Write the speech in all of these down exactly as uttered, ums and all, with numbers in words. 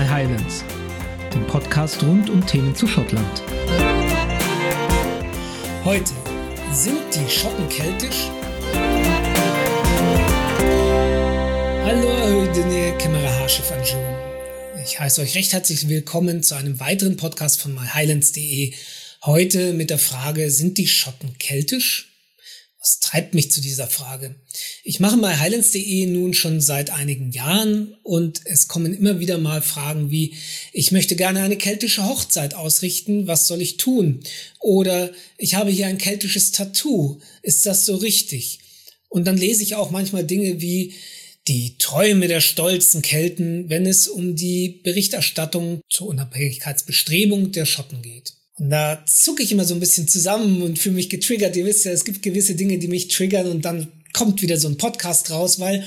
Highlands, dem Podcast rund um Themen zu Schottland. Heute, sind die Schotten keltisch? Hallo, den Kamera Harschiff an Joe. Ich heiße euch recht herzlich willkommen zu einem weiteren Podcast von my highlands punkt de. Heute mit der Frage, sind die Schotten keltisch? Was treibt mich zu dieser Frage? Ich mache my highlands punkt de nun schon seit einigen Jahren und es kommen immer wieder mal Fragen wie, ich möchte gerne eine keltische Hochzeit ausrichten, was soll ich tun? Oder ich habe hier ein keltisches Tattoo, ist das so richtig? Und dann lese ich auch manchmal Dinge wie die Träume der stolzen Kelten, wenn es um die Berichterstattung zur Unabhängigkeitsbestrebung der Schotten geht. Und da zucke ich immer so ein bisschen zusammen und fühle mich getriggert. Ihr wisst ja, es gibt gewisse Dinge, die mich triggern und dann kommt wieder so ein Podcast raus, weil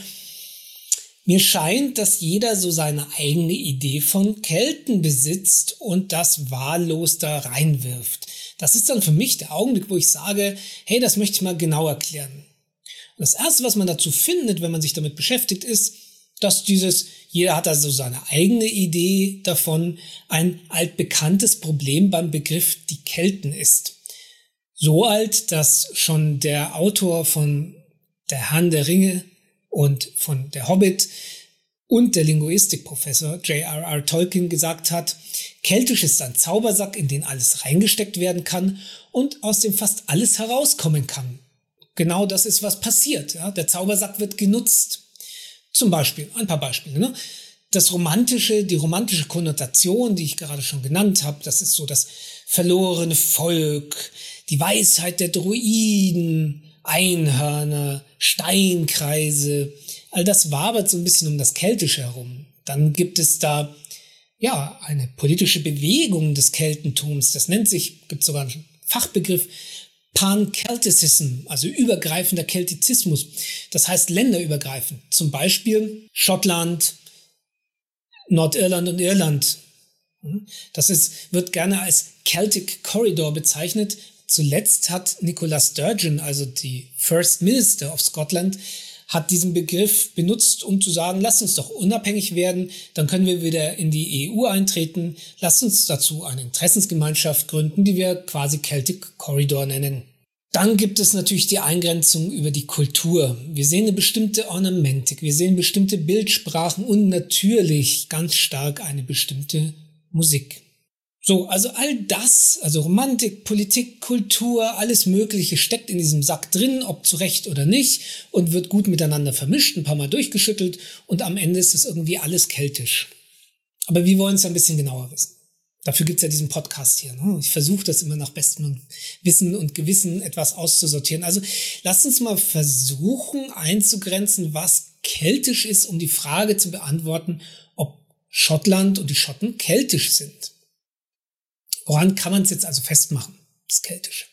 mir scheint, dass jeder so seine eigene Idee von Kelten besitzt und das wahllos da reinwirft. Das ist dann für mich der Augenblick, wo ich sage, hey, das möchte ich mal genau erklären. Und das Erste, was man dazu findet, wenn man sich damit beschäftigt, ist, dass dieses, jeder hat also seine eigene Idee davon, ein altbekanntes Problem beim Begriff die Kelten ist. So alt, dass schon der Autor von Der Herrn der Ringe und von Der Hobbit und der Linguistikprofessor J R R Tolkien gesagt hat, keltisch ist ein Zaubersack, in den alles reingesteckt werden kann und aus dem fast alles herauskommen kann. Genau das ist, was passiert. Ja? Der Zaubersack wird genutzt. Zum Beispiel, ein paar Beispiele. Ne? Das romantische, die romantische Konnotation, die ich gerade schon genannt habe, das ist so das verlorene Volk, die Weisheit der Druiden, Einhörner, Steinkreise. All das wabert so ein bisschen um das Keltische herum. Dann gibt es da ja eine politische Bewegung des Keltentums. Das nennt sich, gibt sogar einen Fachbegriff, Pan-Celticism, also übergreifender Keltizismus. Das heißt länderübergreifend. Zum Beispiel Schottland, Nordirland und Irland. Das ist, wird gerne als Celtic Corridor bezeichnet. Zuletzt hat Nicola Sturgeon, also die First Minister of Scotland, hat diesen Begriff benutzt, um zu sagen, lasst uns doch unabhängig werden, dann können wir wieder in die E U eintreten, lasst uns dazu eine Interessensgemeinschaft gründen, die wir quasi Celtic Corridor nennen. Dann gibt es natürlich die Eingrenzung über die Kultur. Wir sehen eine bestimmte Ornamentik, wir sehen bestimmte Bildsprachen und natürlich ganz stark eine bestimmte Musik. So, also all das, also Romantik, Politik, Kultur, alles Mögliche steckt in diesem Sack drin, ob zu Recht oder nicht, und wird gut miteinander vermischt, ein paar Mal durchgeschüttelt und am Ende ist es irgendwie alles keltisch. Aber wir wollen es ja ein bisschen genauer wissen. Dafür gibt's ja diesen Podcast hier. Ne? Ich versuche das immer nach bestem Wissen und Gewissen etwas auszusortieren. Also lasst uns mal versuchen einzugrenzen, was keltisch ist, um die Frage zu beantworten, ob Schottland und die Schotten keltisch sind. Woran kann man es jetzt also festmachen, das Keltische?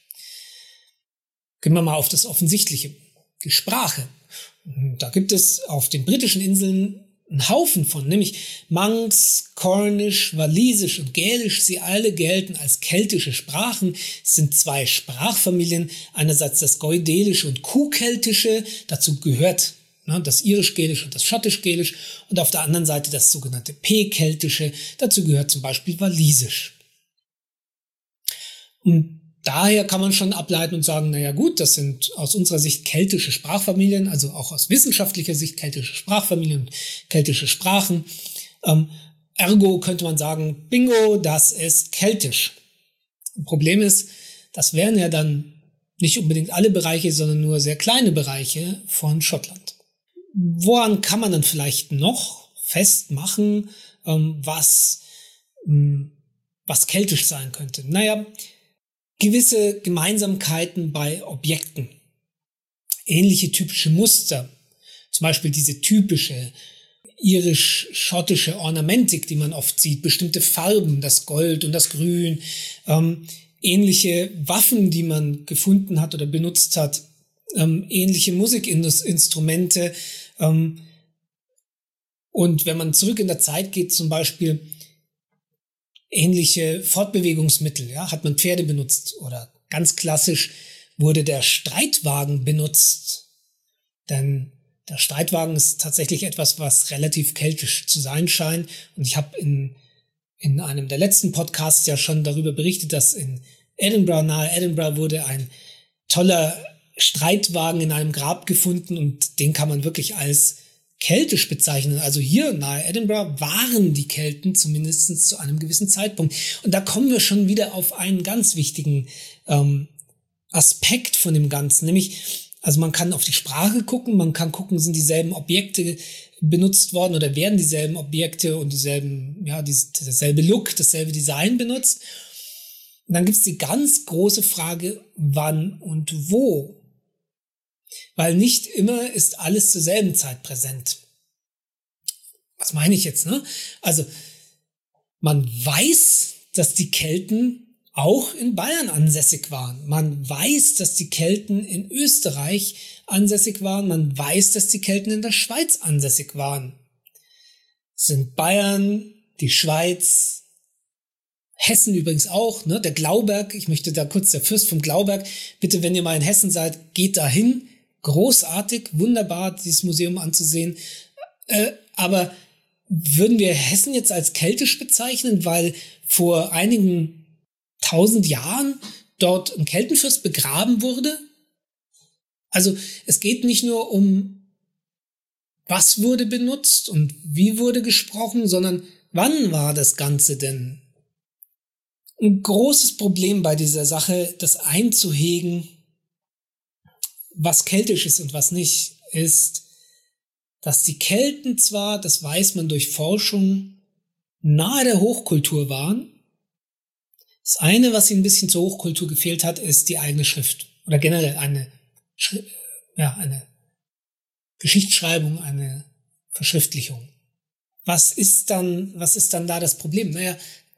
Gehen wir mal auf das Offensichtliche, die Sprache. Da gibt es auf den britischen Inseln einen Haufen von, nämlich Manx, Cornish, Walisisch und Gälisch. Sie alle gelten als keltische Sprachen. Es sind zwei Sprachfamilien, einerseits das Goidelisch und Kuhkeltische, dazu gehört ne, das Irisch-Gälisch und das Schottisch-Gälisch und auf der anderen Seite das sogenannte P-Keltische, dazu gehört zum Beispiel Walisisch. Und daher kann man schon ableiten und sagen, naja gut, das sind aus unserer Sicht keltische Sprachfamilien, also auch aus wissenschaftlicher Sicht keltische Sprachfamilien und keltische Sprachen. Ähm, ergo könnte man sagen, bingo, das ist keltisch. Das Problem ist, das wären ja dann nicht unbedingt alle Bereiche, sondern nur sehr kleine Bereiche von Schottland. Woran kann man dann vielleicht noch festmachen, ähm, was, ähm, was keltisch sein könnte? Naja, gewisse Gemeinsamkeiten bei Objekten, ähnliche typische Muster, zum Beispiel diese typische irisch-schottische Ornamentik, die man oft sieht, bestimmte Farben, das Gold und das Grün, ähm, ähnliche Waffen, die man gefunden hat oder benutzt hat, ähm, ähnliche Musikinstrumente ähm, und wenn man zurück in der Zeit geht, zum Beispiel ähnliche Fortbewegungsmittel, ja, hat man Pferde benutzt oder ganz klassisch wurde der Streitwagen benutzt, denn Der Streitwagen ist tatsächlich etwas, was relativ keltisch zu sein scheint. Und ich habe in, in einem der letzten Podcasts ja schon darüber berichtet, dass in Edinburgh, nahe Edinburgh, wurde ein toller Streitwagen in einem Grab gefunden und den kann man wirklich als keltisch bezeichnen. Also hier nahe Edinburgh waren die Kelten zumindest zu einem gewissen Zeitpunkt. Und da kommen wir schon wieder auf einen ganz wichtigen ähm, Aspekt von dem Ganzen, nämlich also man kann auf die Sprache gucken, man kann gucken, sind dieselben Objekte benutzt worden oder werden dieselben Objekte und dieselben, ja, dies, dasselbe Look, dasselbe Design benutzt. Und dann gibt's die ganz große Frage, wann und wo. Weil nicht immer ist alles zur selben Zeit präsent. Was meine ich jetzt, ne? Also, man weiß, dass die Kelten auch in Bayern ansässig waren. Man weiß, dass die Kelten in Österreich ansässig waren. Man weiß, dass die Kelten in der Schweiz ansässig waren. Es sind Bayern, die Schweiz, Hessen übrigens auch, ne? Der Glauberg, ich möchte da kurz, der Fürst vom Glauberg, bitte, wenn ihr mal in Hessen seid, geht da hin. Großartig, wunderbar, dieses Museum anzusehen. Äh, aber würden wir Hessen jetzt als keltisch bezeichnen, weil vor einigen tausend Jahren dort ein Keltenfürst begraben wurde? Also es geht nicht nur um, was wurde benutzt und wie wurde gesprochen, sondern wann war das Ganze denn? Ein großes Problem bei dieser Sache, das einzuhegen, was keltisch ist und was nicht, ist, dass die Kelten zwar, das weiß man durch Forschung, nahe der Hochkultur waren. Das eine, was ihnen ein bisschen zur Hochkultur gefehlt hat, ist die eigene Schrift. Oder generell eine, ja, eine Geschichtsschreibung, eine Verschriftlichung. Was ist dann, was ist dann da das Problem? Naja,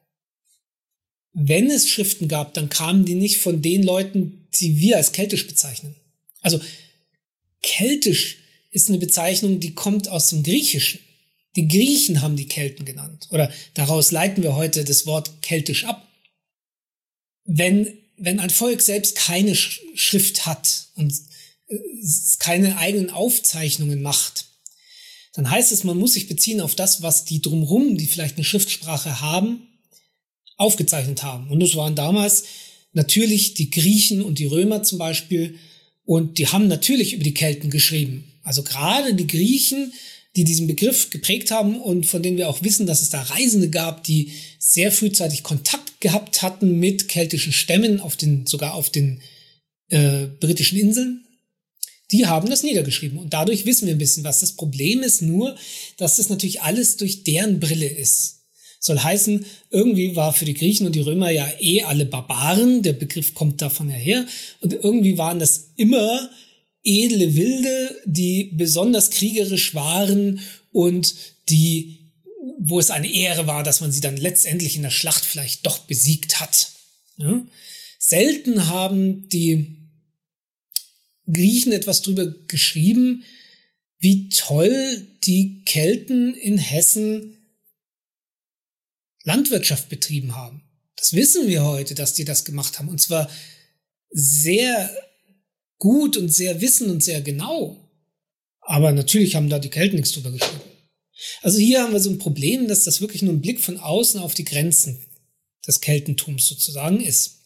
wenn es Schriften gab, dann kamen die nicht von den Leuten, die wir als keltisch bezeichnen. Also, keltisch ist eine Bezeichnung, die kommt aus dem Griechischen. Die Griechen haben die Kelten genannt. Oder daraus leiten wir heute das Wort keltisch ab. Wenn, wenn ein Volk selbst keine Schrift hat und keine eigenen Aufzeichnungen macht, dann heißt es, man muss sich beziehen auf das, was die drumherum, die vielleicht eine Schriftsprache haben, aufgezeichnet haben. Und das waren damals natürlich die Griechen und die Römer zum Beispiel. Und die haben natürlich über die Kelten geschrieben. Also gerade die Griechen, die diesen Begriff geprägt haben und von denen wir auch wissen, dass es da Reisende gab, die sehr frühzeitig Kontakt gehabt hatten mit keltischen Stämmen, auf den, sogar auf den äh, britischen Inseln, die haben das niedergeschrieben. Und dadurch wissen wir ein bisschen was. Das Problem ist nur, dass das natürlich alles durch deren Brille ist. Soll heißen, irgendwie war für die Griechen und die Römer ja eh alle Barbaren, der Begriff kommt davon her, und irgendwie waren das immer edle Wilde, die besonders kriegerisch waren und die, wo es eine Ehre war, dass man sie dann letztendlich in der Schlacht vielleicht doch besiegt hat. Ja? Selten haben die Griechen etwas drüber geschrieben, wie toll die Kelten in Hessen Landwirtschaft betrieben haben. Das wissen wir heute, dass die das gemacht haben. Und zwar sehr gut und sehr wissen und sehr genau. Aber natürlich haben da die Kelten nichts drüber geschrieben. Also hier haben wir so ein Problem, dass das wirklich nur ein Blick von außen auf die Grenzen des Keltentums sozusagen ist.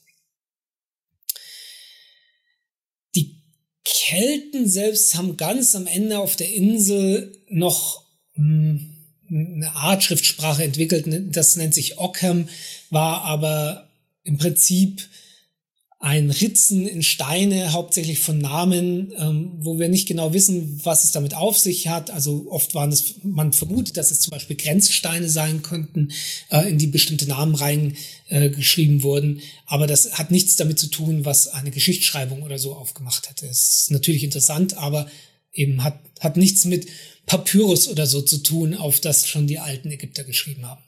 Die Kelten selbst haben ganz am Ende auf der Insel noch mh, eine Art Schriftsprache entwickelt, das nennt sich Ockham, war aber im Prinzip ein Ritzen in Steine, hauptsächlich von Namen, ähm, wo wir nicht genau wissen, was es damit auf sich hat. Also oft waren es, man vermutet, dass es zum Beispiel Grenzsteine sein könnten, äh, in die bestimmte Namen rein äh, geschrieben wurden. Aber das hat nichts damit zu tun, was eine Geschichtsschreibung oder so aufgemacht hätte. Es ist natürlich interessant, aber eben hat, hat nichts mit Papyrus oder so zu tun, auf das schon die alten Ägypter geschrieben haben.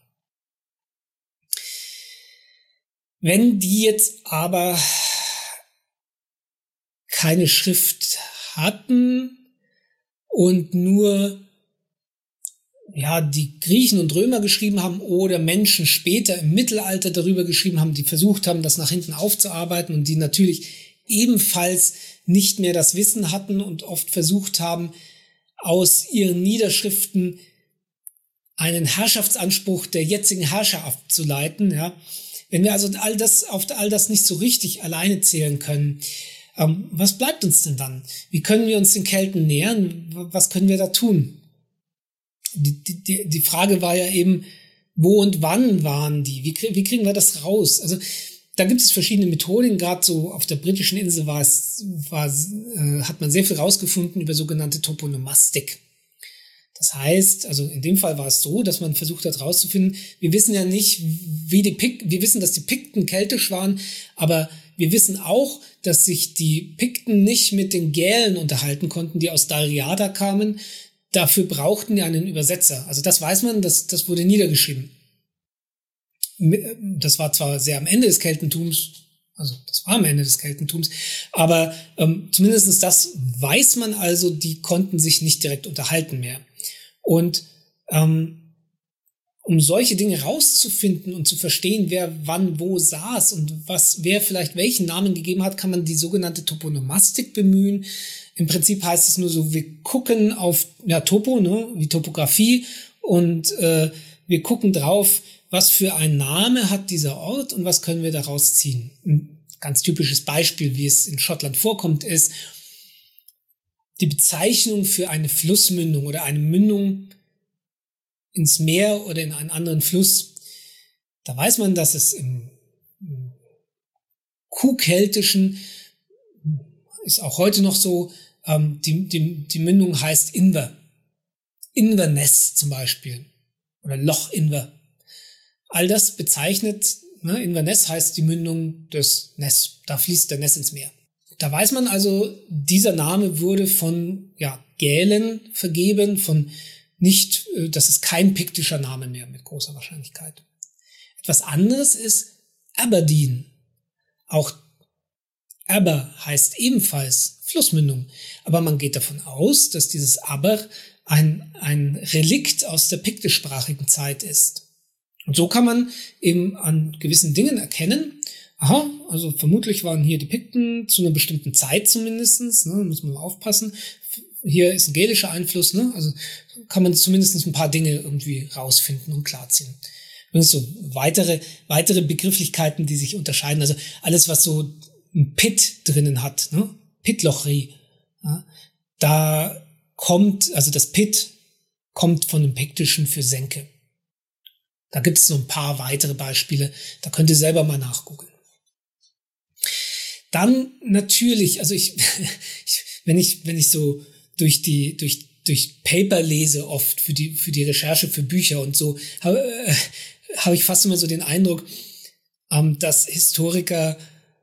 Wenn die jetzt aber keine Schrift hatten und nur ja die Griechen und Römer geschrieben haben oder Menschen später im Mittelalter darüber geschrieben haben, die versucht haben, das nach hinten aufzuarbeiten und die natürlich ebenfalls nicht mehr das Wissen hatten und oft versucht haben, aus ihren Niederschriften einen Herrschaftsanspruch der jetzigen Herrscher abzuleiten. Ja. Wenn wir also all das, auf all das nicht so richtig alleine zählen können, ähm, was bleibt uns denn dann? Wie können wir uns den Kelten nähern? Was können wir da tun? Die, die, die Frage war ja eben, wo und wann waren die? Wie, wie kriegen wir das raus? Also da gibt es verschiedene Methoden. Gerade so auf der britischen Insel war es, war, äh, hat man sehr viel rausgefunden über sogenannte Toponomastik. Das heißt, also in dem Fall war es so, dass man versucht hat rauszufinden, wir wissen ja nicht, wie die Pik- wir wissen, dass die Pikten keltisch waren, aber wir wissen auch, dass sich die Pikten nicht mit den Gälen unterhalten konnten, die aus Dalriada kamen. Dafür brauchten die einen Übersetzer. Also das weiß man, das, das wurde niedergeschrieben. Das war zwar sehr am Ende des Keltentums, also das war am Ende des Keltentums, aber ähm, zumindest das weiß man also, die konnten sich nicht direkt unterhalten mehr. Und ähm, um solche Dinge rauszufinden und zu verstehen, wer wann wo saß und was wer vielleicht welchen Namen gegeben hat, kann man die sogenannte Toponomastik bemühen. Im Prinzip heißt es nur so, wir gucken auf ja Topo, ne, wie Topografie, und äh, wir gucken drauf, was für ein Name hat dieser Ort und was können wir daraus ziehen. Ein ganz typisches Beispiel, wie es in Schottland vorkommt, ist die Bezeichnung für eine Flussmündung oder eine Mündung ins Meer oder in einen anderen Fluss. Da weiß man, dass es im, im Kuhkeltischen, ist auch heute noch so, ähm, die, die, die Mündung heißt Inver. Inverness zum Beispiel oder Loch Inver. All das bezeichnet, ne, Inverness heißt die Mündung des Ness. Da fließt der Ness ins Meer. Da weiß man also, dieser Name wurde von ja, Gälen vergeben, von nicht, das ist kein piktischer Name mehr mit großer Wahrscheinlichkeit. Etwas anderes ist Aberdeen. Auch Aber heißt ebenfalls Flussmündung. Aber man geht davon aus, dass dieses Aber ein, ein Relikt aus der piktischsprachigen Zeit ist. Und so kann man eben an gewissen Dingen erkennen, aha, also vermutlich waren hier die Pikten zu einer bestimmten Zeit zumindestens, ne, muss man aufpassen. Hier ist ein gälischer Einfluss, ne, also kann man zumindest ein paar Dinge irgendwie rausfinden und klarziehen. Und so weitere, weitere Begrifflichkeiten, die sich unterscheiden, also alles, was so ein Pit drinnen hat, ne, Pitlochri, ja, da kommt, also das Pit kommt von dem Piktischen für Senke. Da gibt es so ein paar weitere Beispiele, da könnt ihr selber mal nachgucken. Dann natürlich, also ich, ich wenn ich wenn ich so durch die durch durch Paper lese oft für die für die Recherche für Bücher und so, habe äh, habe ich fast immer so den Eindruck, ähm, dass Historiker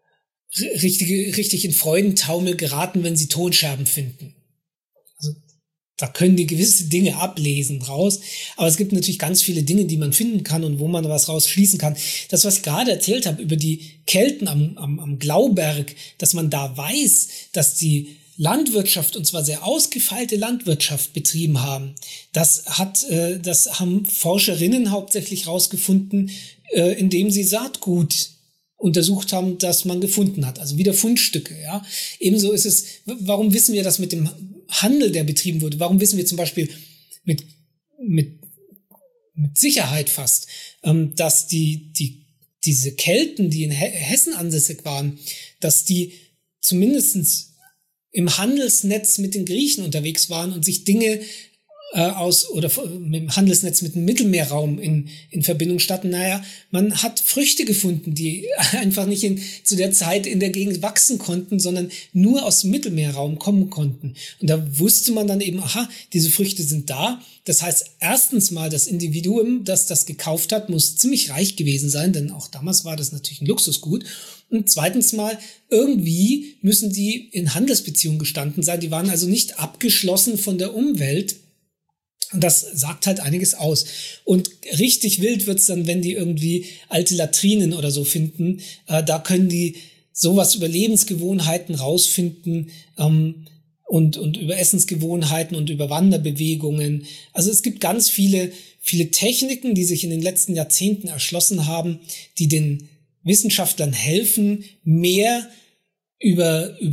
richtig richtig in Freudentaumel geraten, wenn sie Tonscherben finden. Also da können die gewisse Dinge ablesen raus, aber es gibt natürlich ganz viele Dinge, die man finden kann und wo man was rausschließen kann. Das, was ich gerade erzählt habe über die Kelten am, am, am Glauberg, dass man da weiß, dass die Landwirtschaft, und zwar sehr ausgefeilte Landwirtschaft betrieben haben, das hat, äh, das haben Forscherinnen hauptsächlich rausgefunden, äh, indem sie Saatgut untersucht haben, das man gefunden hat, also wieder Fundstücke. Ja, ebenso ist es. Warum wissen wir das mit dem Handel, der betrieben wurde? Warum wissen wir zum Beispiel mit mit mit Sicherheit fast, ähm, dass die die diese Kelten, die in Hessen ansässig waren, dass die zumindestens im Handelsnetz mit den Griechen unterwegs waren und sich Dinge äh, aus oder mit dem Handelsnetz mit dem Mittelmeerraum in in Verbindung standen. Naja, man hat Früchte gefunden, die einfach nicht in, zu der Zeit in der Gegend wachsen konnten, sondern nur aus dem Mittelmeerraum kommen konnten. Und da wusste man dann eben, aha, diese Früchte sind da. Das heißt, erstens mal, das Individuum, das das gekauft hat, muss ziemlich reich gewesen sein, denn auch damals war das natürlich ein Luxusgut. Und zweitens mal, irgendwie müssen die in Handelsbeziehungen gestanden sein. Die waren also nicht abgeschlossen von der Umwelt. Und das sagt halt einiges aus. Und richtig wild wird's dann, wenn die irgendwie alte Latrinen oder so finden. Äh, da können die sowas über Lebensgewohnheiten rausfinden, ähm, und, und über Essensgewohnheiten und über Wanderbewegungen. Also es gibt ganz viele, viele Techniken, die sich in den letzten Jahrzehnten erschlossen haben, die den Wissenschaftlern helfen, mehr über, über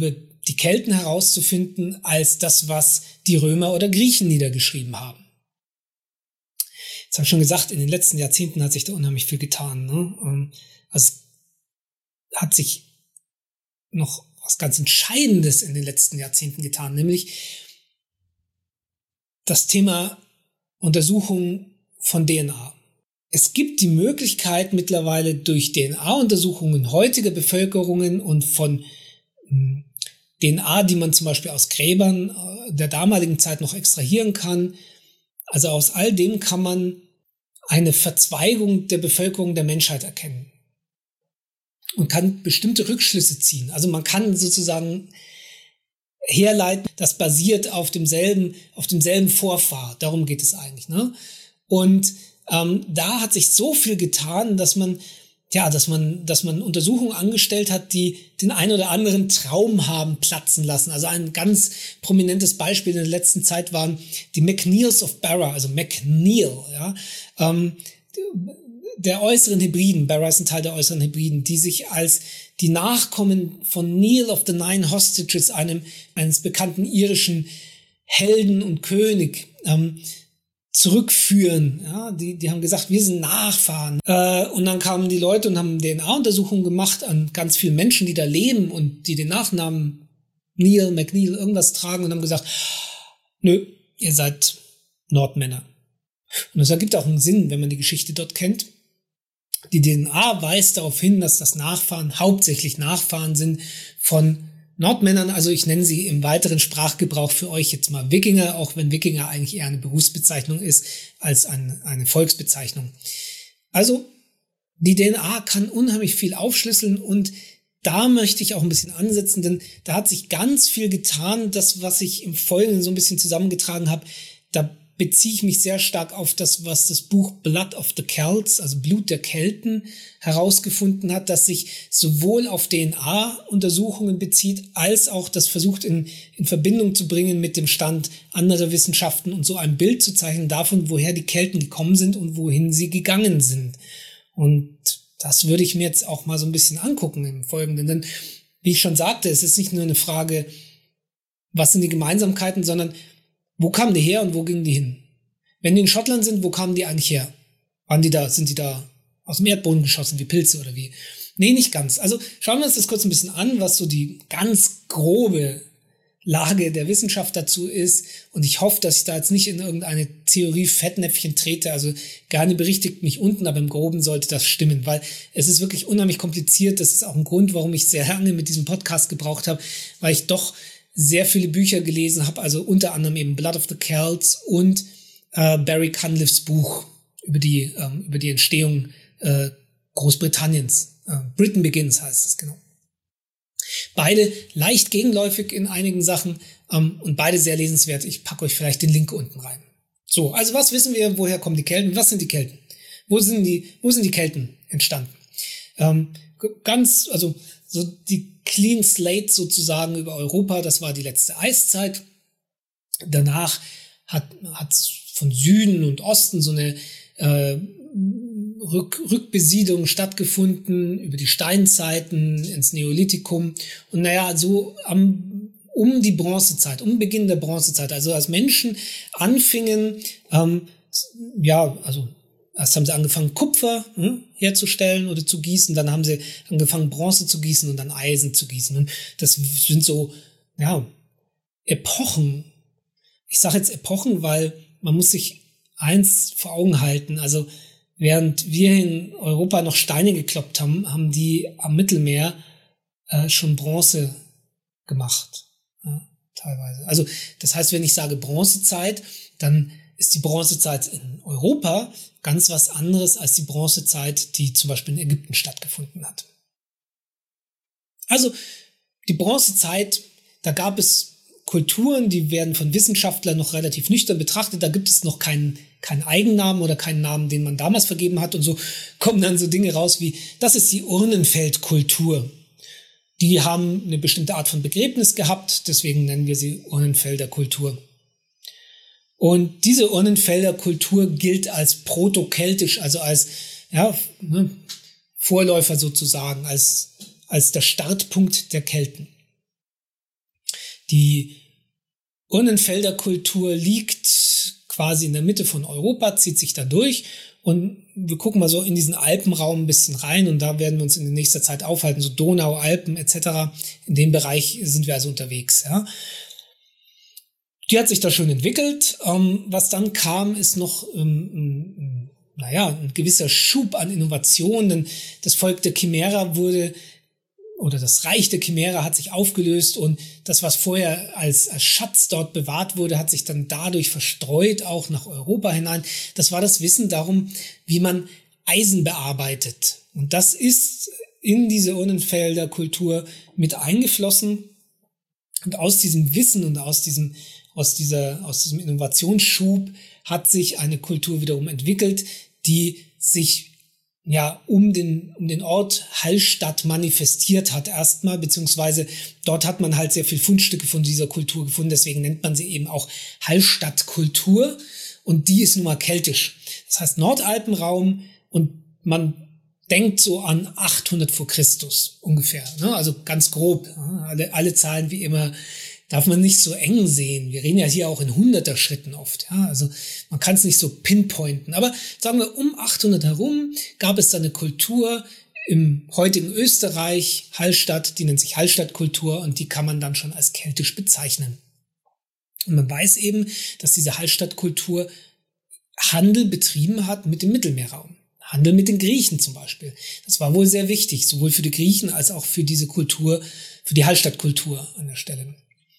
die Kelten herauszufinden als das, was die Römer oder Griechen niedergeschrieben haben. Jetzt habe ich schon gesagt, in den letzten Jahrzehnten hat sich da unheimlich viel getan. Ne? Also es hat sich noch was ganz Entscheidendes in den letzten Jahrzehnten getan, nämlich das Thema Untersuchung von D N A. Es gibt die Möglichkeit mittlerweile durch D N A-Untersuchungen heutiger Bevölkerungen und von D N A, die man zum Beispiel aus Gräbern der damaligen Zeit noch extrahieren kann. Also aus all dem kann man eine Verzweigung der Bevölkerung der Menschheit erkennen und kann bestimmte Rückschlüsse ziehen. Also man kann sozusagen herleiten, das basiert auf demselben, auf demselben Vorfahr. Darum geht es eigentlich, ne? Und ähm, da hat sich so viel getan, dass man Ja, dass man, dass man Untersuchungen angestellt hat, die den ein oder anderen Traum haben platzen lassen. Also ein ganz prominentes Beispiel in der letzten Zeit waren die McNeils of Barra, also McNeil, ja, ähm, der äußeren Hebriden. Barra ist ein Teil der äußeren Hebriden, die sich als die Nachkommen von Neil of the Nine Hostages, einem eines bekannten irischen Helden und König, ähm, zurückführen. Ja, die, die haben gesagt, wir sind Nachfahren. Äh, und dann kamen die Leute und haben D N A-Untersuchungen gemacht an ganz vielen Menschen, die da leben und die den Nachnamen Neil, McNeil, irgendwas tragen und haben gesagt, nö, ihr seid Nordmänner. Und das ergibt auch einen Sinn, wenn man die Geschichte dort kennt. Die D N A weist darauf hin, dass das Nachfahren, hauptsächlich Nachfahren sind von Nordmännern, also ich nenne sie im weiteren Sprachgebrauch für euch jetzt mal Wikinger, auch wenn Wikinger eigentlich eher eine Berufsbezeichnung ist als eine, eine Volksbezeichnung. Also die D N A kann unheimlich viel aufschlüsseln und da möchte ich auch ein bisschen ansetzen, denn da hat sich ganz viel getan. Das, was ich im Folgenden so ein bisschen zusammengetragen habe, da beziehe ich mich sehr stark auf das, was das Buch Blood of the Celts, also Blut der Kelten, herausgefunden hat, das sich sowohl auf D N A-Untersuchungen bezieht, als auch das versucht in, in Verbindung zu bringen mit dem Stand anderer Wissenschaften und so ein Bild zu zeichnen davon, woher die Kelten gekommen sind und wohin sie gegangen sind. Und das würde ich mir jetzt auch mal so ein bisschen angucken im Folgenden. Denn wie ich schon sagte, es ist nicht nur eine Frage, was sind die Gemeinsamkeiten, sondern wo kamen die her und wo gingen die hin? Wenn die in Schottland sind, wo kamen die eigentlich her? Waren die da, sind die da aus dem Erdboden geschossen wie Pilze oder wie? Nee, nicht ganz. Also schauen wir uns das kurz ein bisschen an, was so die ganz grobe Lage der Wissenschaft dazu ist. Und ich hoffe, dass ich da jetzt nicht in irgendeine Theorie Fettnäpfchen trete. Also gerne berichtigt mich unten, aber im Groben sollte das stimmen, weil es ist wirklich unheimlich kompliziert. Das ist auch ein Grund, warum ich sehr lange mit diesem Podcast gebraucht habe, weil ich doch sehr viele Bücher gelesen habe, also unter anderem eben Blood of the Celts und äh, Barry Cunliffes Buch über die ähm, über die Entstehung äh, Großbritanniens. Äh, Britain Begins heißt es, genau. Beide leicht gegenläufig in einigen Sachen ähm, und beide sehr lesenswert. Ich packe euch vielleicht den Link unten rein. So, also was wissen wir, woher kommen die Kelten? Was sind die Kelten? Wo sind die, wo sind die Kelten entstanden? Ähm, ganz, also so die Clean Slate sozusagen über Europa, das war die letzte Eiszeit. Danach hat hat von Süden und Osten so eine äh, Rück, Rückbesiedlung stattgefunden über die Steinzeiten ins Neolithikum und naja, so am, um die Bronzezeit, um Beginn der Bronzezeit, also als Menschen anfingen, ähm, ja, also erst haben sie angefangen, Kupfer hm, herzustellen oder zu gießen. Dann haben sie angefangen, Bronze zu gießen und dann Eisen zu gießen. Und das sind so, ja, Epochen. Ich sage jetzt Epochen, weil man muss sich eins vor Augen halten. Also während wir in Europa noch Steine gekloppt haben, haben die am Mittelmeer äh, schon Bronze gemacht. Ja, teilweise. Also das heißt, wenn ich sage Bronzezeit, dann ist die Bronzezeit in Europa ganz was anderes als die Bronzezeit, die zum Beispiel in Ägypten stattgefunden hat. Also die Bronzezeit, da gab es Kulturen, die werden von Wissenschaftlern noch relativ nüchtern betrachtet. Da gibt es noch keinen, keinen Eigennamen oder keinen Namen, den man damals vergeben hat. Und so kommen dann so Dinge raus wie, das ist die Urnenfeldkultur. Die haben eine bestimmte Art von Begräbnis gehabt, deswegen nennen wir sie Urnenfelder Kultur. Und diese Urnenfelder Kultur gilt als protokeltisch, also als ja, ne, Vorläufer sozusagen, als, als der Startpunkt der Kelten. Die Urnenfelder Kultur liegt quasi in der Mitte von Europa, zieht sich da durch. Und wir gucken mal so in diesen Alpenraum ein bisschen rein und da werden wir uns in nächster Zeit aufhalten, so Donau, Alpen et cetera. In dem Bereich sind wir also unterwegs. Ja. Die hat sich da schon entwickelt. Ähm, was dann kam, ist noch ähm, naja, ein gewisser Schub an Innovationen. Denn das Volk der Chimärer wurde, oder das Reich der Chimärer hat sich aufgelöst und das, was vorher als, als Schatz dort bewahrt wurde, hat sich dann dadurch verstreut, auch nach Europa hinein. Das war das Wissen darum, wie man Eisen bearbeitet. Und das ist in diese Urnenfelder Kultur mit eingeflossen. Und aus diesem Wissen und aus diesem, aus dieser, aus diesem Innovationsschub hat sich eine Kultur wiederum entwickelt, die sich ja, um den, um den Ort Hallstatt manifestiert hat erstmal, beziehungsweise dort hat man halt sehr viel Fundstücke von dieser Kultur gefunden, deswegen nennt man sie eben auch Hallstattkultur und die ist nun mal keltisch. Das heißt Nordalpenraum und man denkt so an achthundert vor Christus ungefähr, ne? Also ganz grob, alle, alle Zahlen wie immer darf man nicht so eng sehen. Wir reden ja hier auch in hunderter Schritten oft. Ja, also man kann es nicht so pinpointen. Aber sagen wir, um achthundert herum gab es da eine Kultur im heutigen Österreich, Hallstatt, die nennt sich Hallstattkultur und die kann man dann schon als keltisch bezeichnen. Und man weiß eben, dass diese Hallstattkultur Handel betrieben hat mit dem Mittelmeerraum. Handel mit den Griechen zum Beispiel. Das war wohl sehr wichtig, sowohl für die Griechen als auch für diese Kultur, für die Hallstattkultur an der Stelle.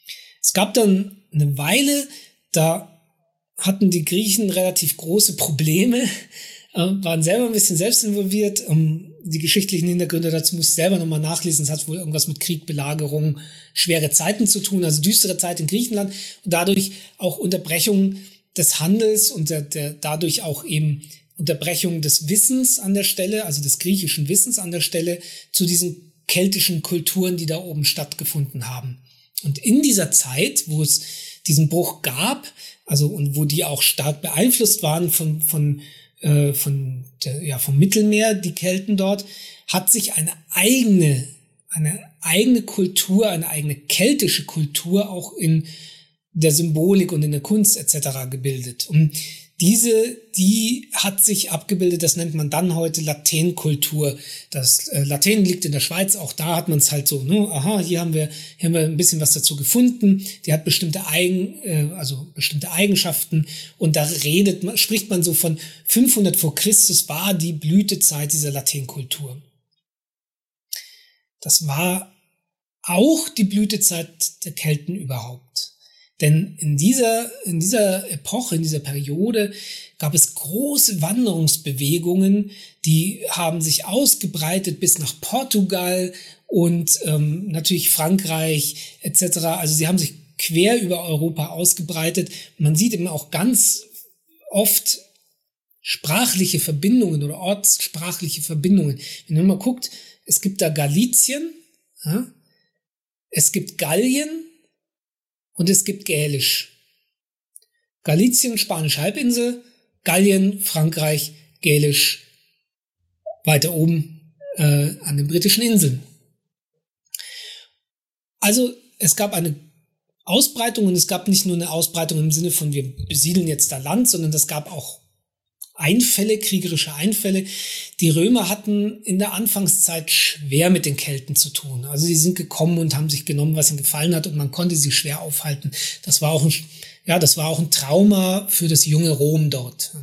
Es gab dann eine Weile, da hatten die Griechen relativ große Probleme, äh, waren selber ein bisschen selbst involviert. Um, die geschichtlichen Hintergründe dazu muss ich selber nochmal nachlesen. Es hat wohl irgendwas mit Krieg, Belagerung, schwere Zeiten zu tun, also düstere Zeit in Griechenland und dadurch auch Unterbrechung des Handels und der, der, dadurch auch eben Unterbrechung des Wissens an der Stelle, also des griechischen Wissens an der Stelle zu diesen keltischen Kulturen, die da oben stattgefunden haben. Und in dieser Zeit, wo es diesen Bruch gab, also und wo die auch stark beeinflusst waren von von äh, von der, ja vom Mittelmeer, die Kelten dort, hat sich eine eigene eine eigene Kultur, eine eigene keltische Kultur auch in der Symbolik und in der Kunst et cetera gebildet. Und diese, die hat sich abgebildet, das nennt man dann heute Latènkultur. Das äh, Latèn liegt in der Schweiz, auch da hat man es halt so, ne, aha, hier haben wir, hier haben wir ein bisschen was dazu gefunden. Die hat bestimmte Eigen, äh, also bestimmte Eigenschaften und da redet man, spricht man so von fünfhundert vor Christus war die Blütezeit dieser Latènkultur. Das war auch die Blütezeit der Kelten überhaupt. Denn in dieser, in dieser Epoche, in dieser Periode gab es große Wanderungsbewegungen, die haben sich ausgebreitet bis nach Portugal und ähm, natürlich Frankreich et cetera. Also sie haben sich quer über Europa ausgebreitet. Man sieht eben auch ganz oft sprachliche Verbindungen oder ortssprachliche Verbindungen. Wenn man mal guckt, es gibt da Galizien, ja, es gibt Gallien, und es gibt Gälisch. Galizien, spanische Halbinsel, Gallien, Frankreich, Gälisch, weiter oben äh, an den britischen Inseln. Also es gab eine Ausbreitung und es gab nicht nur eine Ausbreitung im Sinne von wir besiedeln jetzt da Land, sondern es gab auch Einfälle, kriegerische Einfälle. Die Römer hatten in der Anfangszeit schwer mit den Kelten zu tun. Also sie sind gekommen und haben sich genommen, was ihnen gefallen hat und man konnte sie schwer aufhalten. Das war auch ein, ja, das war auch ein Trauma für das junge Rom dort.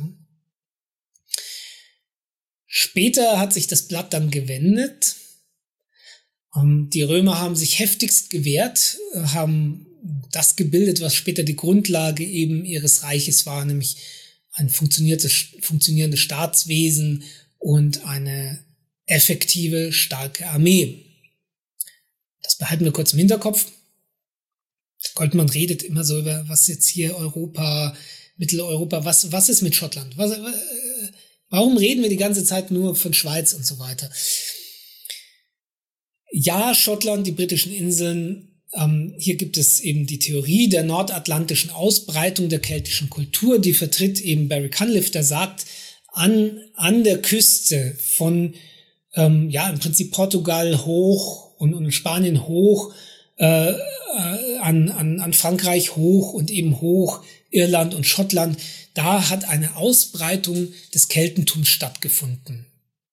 Später hat sich das Blatt dann gewendet. Die Römer haben sich heftigst gewehrt, haben das gebildet, was später die Grundlage eben ihres Reiches war, nämlich ein funktioniertes, funktionierendes Staatswesen und eine effektive, starke Armee. Das behalten wir kurz im Hinterkopf. Goldman redet immer so über, was jetzt hier Europa, Mitteleuropa, was, was ist mit Schottland? Was, warum reden wir die ganze Zeit nur von Schweiz und so weiter? Ja, Schottland, die britischen Inseln, Ähm, hier gibt es eben die Theorie der nordatlantischen Ausbreitung der keltischen Kultur, die vertritt eben Barry Cunliffe, der sagt, an, an der Küste von, ähm, ja, im Prinzip Portugal hoch und, und Spanien hoch, äh, an, an, an Frankreich hoch und eben hoch Irland und Schottland. Da hat eine Ausbreitung des Keltentums stattgefunden.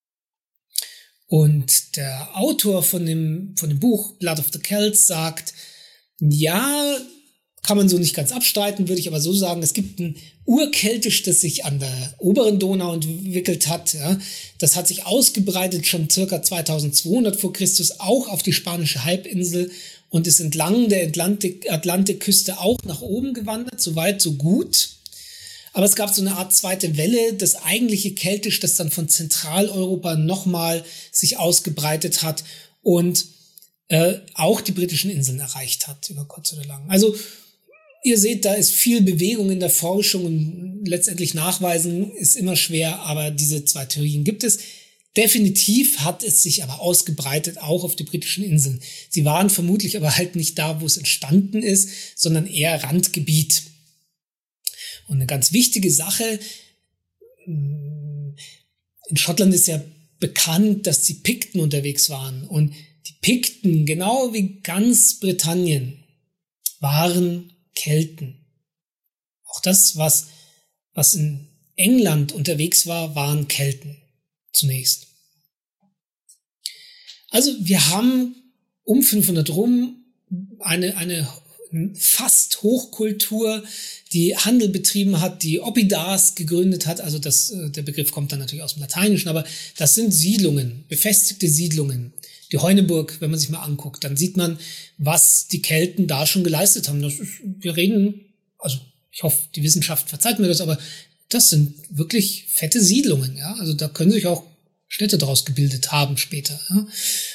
Und der Autor von dem, von dem Buch Blood of the Celts sagt, ja, kann man so nicht ganz abstreiten, würde ich aber so sagen, es gibt ein Urkeltisch, das sich an der oberen Donau entwickelt hat. Ja. Das hat sich ausgebreitet schon circa zweitausendzweihundert vor Christus auch auf die spanische Halbinsel und ist entlang der Atlantik, Atlantikküste auch nach oben gewandert, so weit, so gut. Aber es gab so eine Art zweite Welle, das eigentliche Keltisch, das dann von Zentraleuropa nochmal sich ausgebreitet hat und äh, auch die britischen Inseln erreicht hat, über kurz oder lang. Also ihr seht, da ist viel Bewegung in der Forschung und letztendlich nachweisen ist immer schwer, aber diese zwei Theorien gibt es. Definitiv hat es sich aber ausgebreitet, auch auf die britischen Inseln. Sie waren vermutlich aber halt nicht da, wo es entstanden ist, sondern eher Randgebiet. Und eine ganz wichtige Sache, in Schottland ist ja bekannt, dass die Pikten unterwegs waren. Und die Pikten, genau wie ganz Britannien, waren Kelten. Auch das, was, was in England unterwegs war, waren Kelten zunächst. Also wir haben um fünfhundert rum eine, eine fast Hochkultur, die Handel betrieben hat, die Oppidars gegründet hat. Also das, der Begriff kommt dann natürlich aus dem Lateinischen, aber das sind Siedlungen, befestigte Siedlungen. Die Heuneburg, wenn man sich mal anguckt, dann sieht man, was die Kelten da schon geleistet haben. Das ist, wir reden, also ich hoffe, die Wissenschaft verzeiht mir das, aber das sind wirklich fette Siedlungen. Ja, also da können sich auch Städte daraus gebildet haben später. Ja.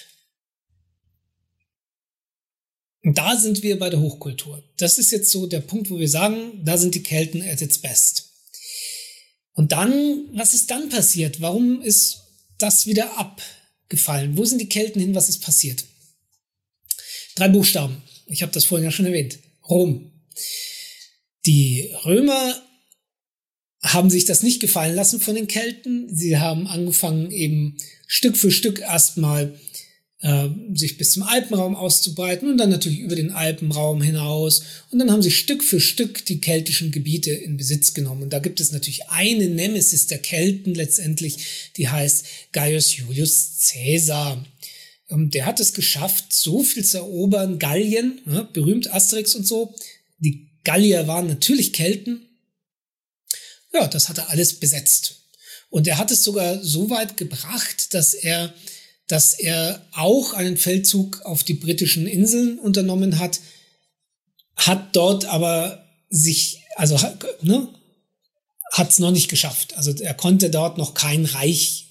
Und da sind wir bei der Hochkultur. Das ist jetzt so der Punkt, wo wir sagen, da sind die Kelten at its best. Und dann, was ist dann passiert? Warum ist das wieder abgefallen? Wo sind die Kelten hin? Was ist passiert? Drei Buchstaben. Ich habe das vorhin ja schon erwähnt. Rom. Die Römer haben sich das nicht gefallen lassen von den Kelten. Sie haben angefangen, eben Stück für Stück erstmal äh, sich bis zum Alpenraum auszubreiten und dann natürlich über den Alpenraum hinaus. Und dann haben sie Stück für Stück die keltischen Gebiete in Besitz genommen. Und da gibt es natürlich eine Nemesis der Kelten letztendlich, die heißt Gaius Julius Caesar. Ähm, der hat es geschafft, so viel zu erobern. Gallien, ja, berühmt Asterix und so. Die Gallier waren natürlich Kelten. Ja, das hat er alles besetzt. Und er hat es sogar so weit gebracht, dass er, dass er auch einen Feldzug auf die britischen Inseln unternommen hat, hat dort aber sich, also ne, hat es noch nicht geschafft. Also er konnte dort noch kein Reich,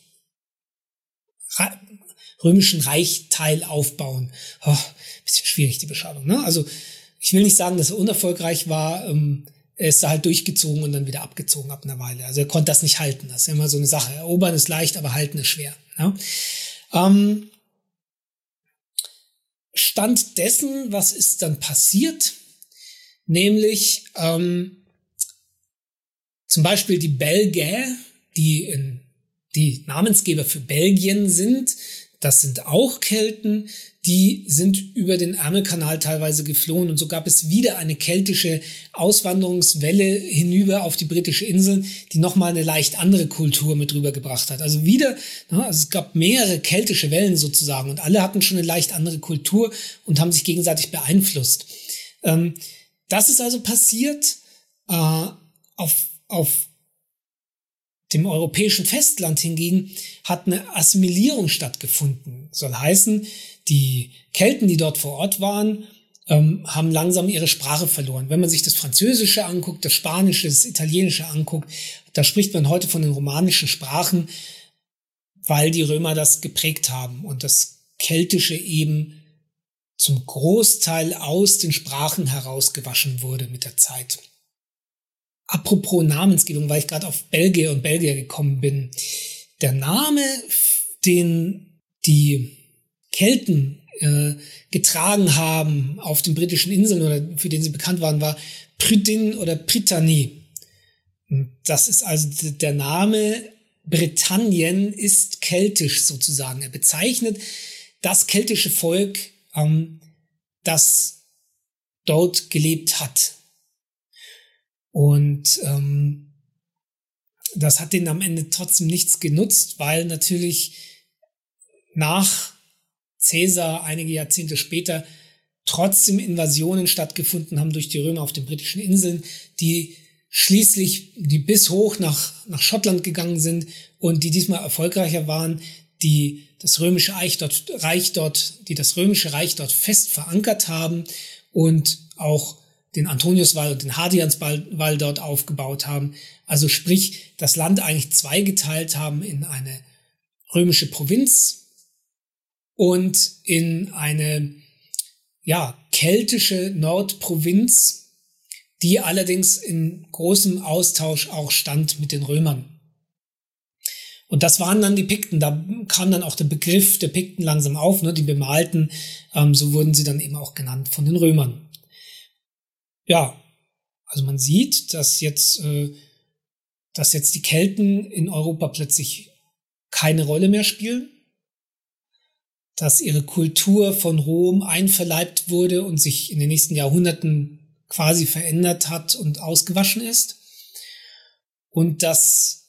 römischen Reichteil aufbauen. Oh, bisschen schwierig die Beschreibung. Ne? Also ich will nicht sagen, dass er unerfolgreich war. Ähm, Er ist da halt durchgezogen und dann wieder abgezogen ab einer Weile. Also er konnte das nicht halten. Das ist ja immer so eine Sache. Erobern ist leicht, aber halten ist schwer. Ja? Ähm, Stand dessen, was ist dann passiert? Nämlich ähm, zum Beispiel die Belgae, die, in, die Namensgeber für Belgien sind. Das sind auch Kelten, die sind über den Ärmelkanal teilweise geflohen und so gab es wieder eine keltische Auswanderungswelle hinüber auf die britische Insel, die nochmal eine leicht andere Kultur mit rübergebracht hat. Also wieder, also es gab mehrere keltische Wellen sozusagen und alle hatten schon eine leicht andere Kultur und haben sich gegenseitig beeinflusst. Das ist also passiert auf, auf dem europäischen Festland hingegen hat eine Assimilierung stattgefunden. Soll heißen, die Kelten, die dort vor Ort waren, ähm, haben langsam ihre Sprache verloren. Wenn man sich das Französische anguckt, das Spanische, das Italienische anguckt, da spricht man heute von den romanischen Sprachen, weil die Römer das geprägt haben und das Keltische eben zum Großteil aus den Sprachen herausgewaschen wurde mit der Zeit. Apropos Namensgebung, weil ich gerade auf Belgier und Belgier gekommen bin. Der Name, den die Kelten äh, getragen haben auf den britischen Inseln oder für den sie bekannt waren, war Prytin oder Prytanée. Das ist also der Name Britannien ist keltisch sozusagen. Er bezeichnet das keltische Volk, ähm, das dort gelebt hat. Und ähm, das hat denen am Ende trotzdem nichts genutzt, weil natürlich nach Caesar einige Jahrzehnte später trotzdem Invasionen stattgefunden haben durch die Römer auf den britischen Inseln, die schließlich, die bis hoch nach, nach Schottland gegangen sind und die diesmal erfolgreicher waren, die das römische Reich dort, Reich dort, die das römische Reich dort fest verankert haben und auch den Antoniuswall und den Hadrianswall dort aufgebaut haben. Also sprich, das Land eigentlich zweigeteilt haben in eine römische Provinz und in eine, ja, keltische Nordprovinz, die allerdings in großem Austausch auch stand mit den Römern. Und das waren dann die Pikten. Da kam dann auch der Begriff der Pikten langsam auf, ne, die Bemalten. Ähm, so wurden sie dann eben auch genannt von den Römern. Ja, also man sieht, dass jetzt, äh, dass jetzt die Kelten in Europa plötzlich keine Rolle mehr spielen, dass ihre Kultur von Rom einverleibt wurde und sich in den nächsten Jahrhunderten quasi verändert hat und ausgewaschen ist und dass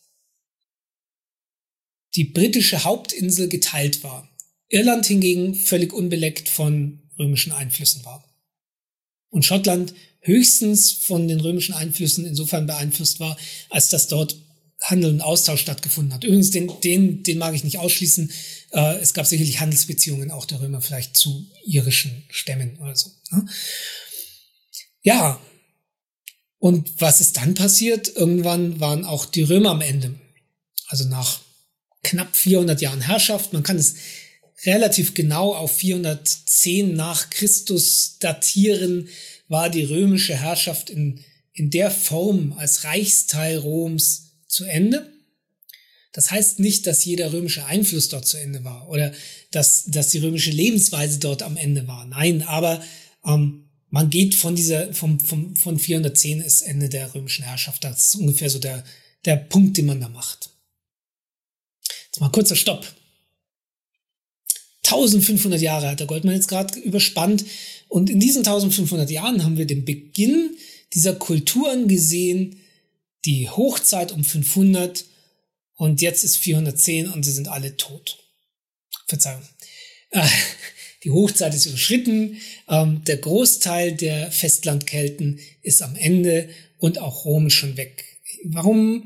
die britische Hauptinsel geteilt war. Irland hingegen völlig unbeleckt von römischen Einflüssen war. Und Schottland höchstens von den römischen Einflüssen insofern beeinflusst war, als dass dort Handel und Austausch stattgefunden hat. Übrigens, den, den, den mag ich nicht ausschließen. Äh, es gab sicherlich Handelsbeziehungen auch der Römer vielleicht zu irischen Stämmen oder so. Ne? Ja, und was ist dann passiert? Irgendwann waren auch die Römer am Ende. Also nach knapp vierhundert Jahren Herrschaft. Man kann es relativ genau auf vierhundertzehn nach Christus datieren, war die römische Herrschaft in, in der Form als Reichsteil Roms zu Ende. Das heißt nicht, dass jeder römische Einfluss dort zu Ende war oder dass, dass die römische Lebensweise dort am Ende war. Nein, aber ähm, man geht von dieser, vom, vom, von vierhundertzehn ist Ende der römischen Herrschaft. Das ist ungefähr so der, der Punkt, den man da macht. Jetzt mal kurzer Stopp. eintausendfünfhundert Jahre hat der Goldman jetzt gerade überspannt. Und in diesen eintausendfünfhundert Jahren haben wir den Beginn dieser Kulturen gesehen, die Hochzeit um fünfhundert und jetzt ist vierhundertzehn und sie sind alle tot. Verzeihung. Die Hochzeit ist überschritten, der Großteil der Festlandkelten ist am Ende und auch Rom ist schon weg. Warum,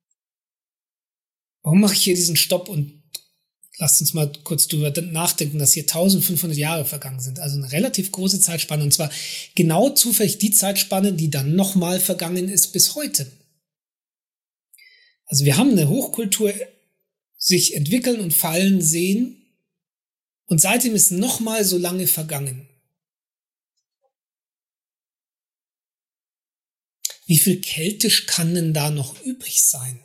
warum mache ich hier diesen Stopp und lasst uns mal kurz drüber nachdenken, dass hier eintausendfünfhundert Jahre vergangen sind. Also eine relativ große Zeitspanne. Und zwar genau zufällig die Zeitspanne, die dann nochmal vergangen ist bis heute. Also wir haben eine Hochkultur sich entwickeln und fallen sehen. Und seitdem ist nochmal so lange vergangen. Wie viel Keltisch kann denn da noch übrig sein?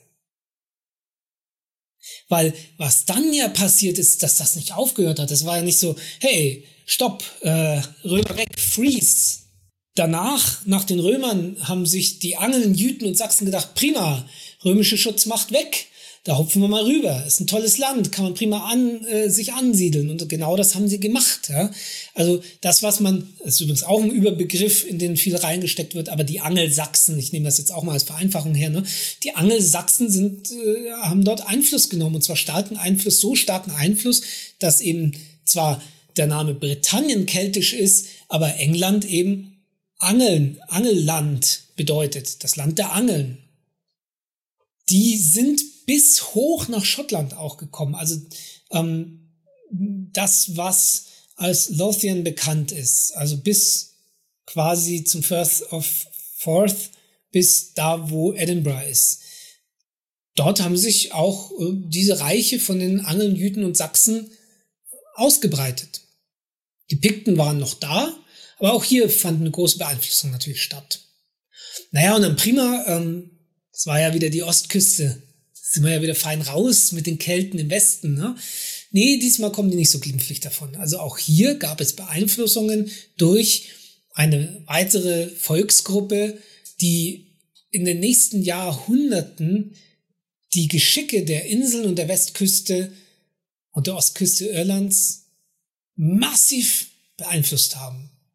Weil was dann ja passiert ist, dass das nicht aufgehört hat. Das war ja nicht so, hey, stopp, äh, Römer weg, freeze. Danach, nach den Römern, haben sich die Angeln, Jüten und Sachsen gedacht, prima, römische Schutzmacht weg. Da hupfen wir mal rüber. Ist ein tolles Land, kann man prima an, äh, sich ansiedeln. Und genau das haben sie gemacht. Ja? Also das, was man, das ist übrigens auch ein Überbegriff, in den viel reingesteckt wird, aber die Angelsachsen, ich nehme das jetzt auch mal als Vereinfachung her, ne? Die Angelsachsen sind, äh, haben dort Einfluss genommen, und zwar starken Einfluss, so starken Einfluss, dass eben zwar der Name Britannien keltisch ist, aber England eben Angeln, Angelland bedeutet, das Land der Angeln. Die sind bis hoch nach Schottland auch gekommen. Also ähm, das, was als Lothian bekannt ist, also bis quasi zum Firth of Forth, bis da, wo Edinburgh ist. Dort haben sich auch äh, diese Reiche von den Angeln, Jüten und Sachsen ausgebreitet. Die Pikten waren noch da, aber auch hier fand eine große Beeinflussung natürlich statt. Naja, und dann prima, ähm, das war ja wieder die Ostküste, sind wir ja wieder fein raus mit den Kelten im Westen. Ne? Nee, diesmal kommen die nicht so glimpflich davon. Also auch hier gab es Beeinflussungen durch eine weitere Volksgruppe, die in den nächsten Jahrhunderten die Geschicke der Inseln und der Westküste und der Ostküste Irlands massiv beeinflusst haben.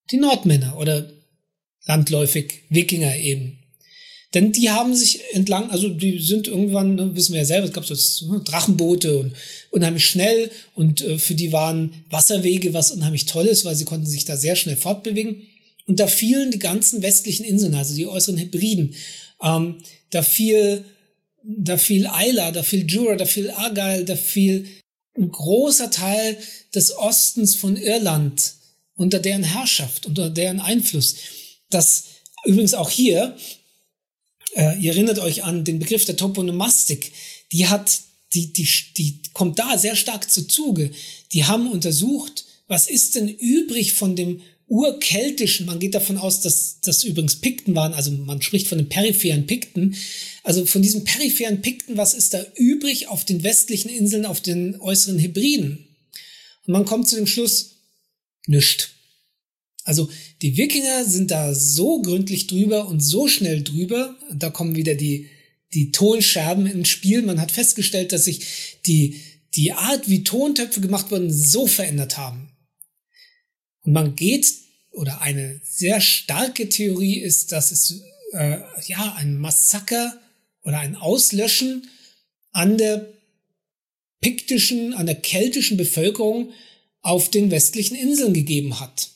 Die Nordmänner oder landläufig Wikinger eben. Denn die haben sich entlang, also die sind irgendwann, ne, wissen wir ja selber, es gab so ne, Drachenboote und unheimlich schnell und äh, für die waren Wasserwege was unheimlich Tolles, weil sie konnten sich da sehr schnell fortbewegen. Und da fielen die ganzen westlichen Inseln, also die äußeren Hebriden, ähm, da fiel, da fiel Islay, da fiel Jura, da fiel Argyll, da fiel ein großer Teil des Ostens von Irland unter deren Herrschaft, unter deren Einfluss. Das übrigens auch hier, äh, ihr erinnert euch an den Begriff der Toponomastik, die hat, die, die, die kommt da sehr stark zu Zuge. Die haben untersucht, was ist denn übrig von dem urkeltischen, man geht davon aus, dass das übrigens Pikten waren, also man spricht von den peripheren Pikten, also von diesen peripheren Pikten, was ist da übrig auf den westlichen Inseln, auf den äußeren Hebriden? Und man kommt zu dem Schluss, nischt. Also die Wikinger sind da so gründlich drüber und so schnell drüber, da kommen wieder die, die Tonscherben ins Spiel. Man hat festgestellt, dass sich die, die Art, wie Tontöpfe gemacht wurden, so verändert haben. Und man geht, oder eine sehr starke Theorie ist, dass es äh, ja ein Massaker oder ein Auslöschen an der piktischen, an der keltischen Bevölkerung auf den westlichen Inseln gegeben hat.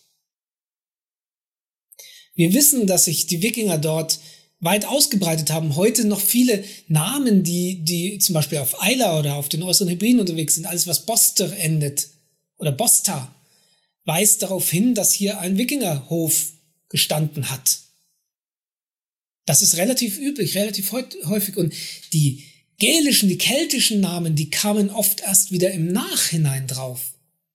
Wir wissen, dass sich die Wikinger dort weit ausgebreitet haben. Heute noch viele Namen, die, die zum Beispiel auf Islay oder auf den äußeren Hebriden unterwegs sind, alles was Boster endet oder Bosta, weist darauf hin, dass hier ein Wikingerhof gestanden hat. Das ist relativ üblich, relativ häufig. Und die gälischen, die keltischen Namen, die kamen oft erst wieder im Nachhinein drauf.